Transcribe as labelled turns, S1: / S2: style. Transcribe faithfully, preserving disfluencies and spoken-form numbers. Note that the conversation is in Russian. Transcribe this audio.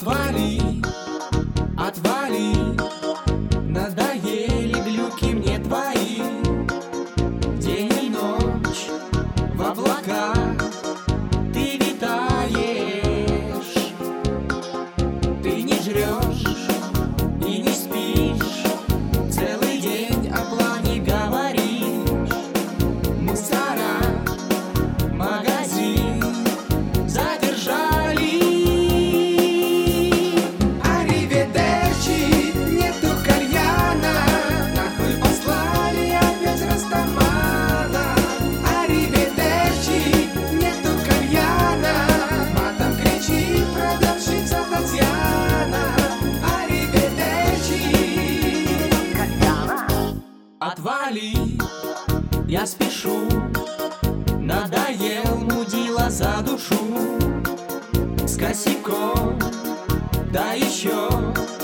S1: Отвали, отвали, надоели глюки мне твои. День и ночь в облаках ты витаешь. Ты не жрешь и не спишь, целый день о плане говоришь. Мусора, магазин задержали. Ариведерчи, нету кальяна, нахуй послали опять Растамана. Ариведерчи, нету кальяна, матом кричит продавщица Татьяна. Ариведерчи, отвали, я спешу, надоел мудила за душу. С косяком, да еще